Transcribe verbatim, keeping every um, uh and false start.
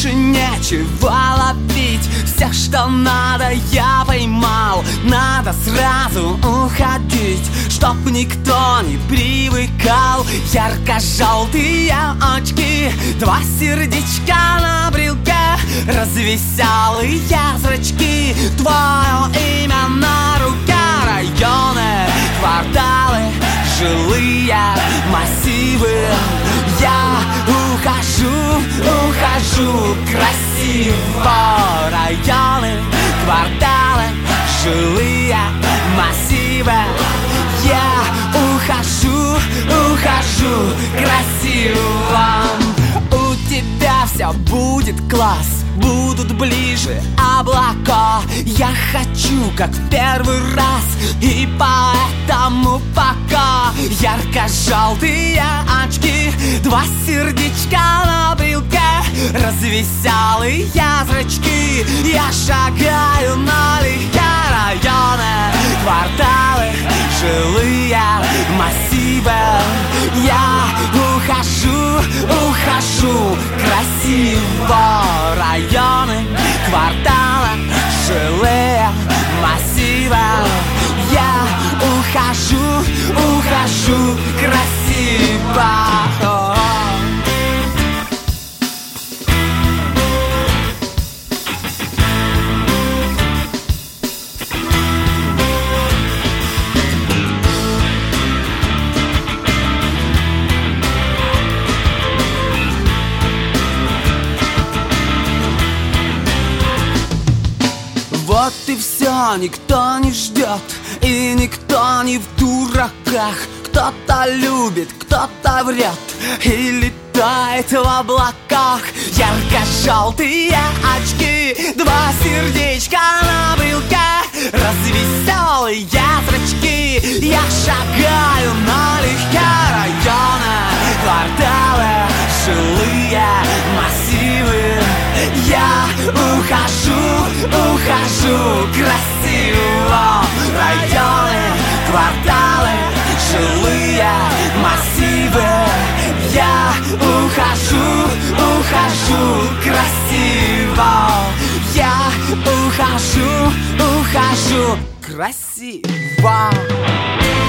больше нечего ловить. Все, что надо, я поймал. Надо сразу уходить, чтоб никто не привыкал. Ярко-желтые очки, два сердечка на брелке, развеселые зрачки, твое имя на руке. Районы, кварталы, жилые массивы. Я ухожу, ухожу красиво. Районы, кварталы, жилые массивы. Я ухожу, ухожу красиво. У тебя все будет класс, будут ближе облака. Я хочу, как в первый раз, и поэтому пока. Ярко-желтые очки, два сердечка на брелке, развеселые зрачки. Я шагаю налегке. Районы, кварталы, жилые массивы. Я ухожу, ухожу красиво. Районы, кварталы, жилые массивы. Я ухожу, ухожу красиво. Вот и все, никто не ждет, и никто не в дураках. Кто-то любит, кто-то врет и летает в облаках. Ярко-желтые очки, два сердечка на брелке, развеселые зрачки. Я шагаю налегке. Районы, кварталы, жилые массивы. Я ухожу, ухожу красиво. Районы, кварталы, жилые массивы. Я ухожу, ухожу красиво. Я ухожу, ухожу красиво.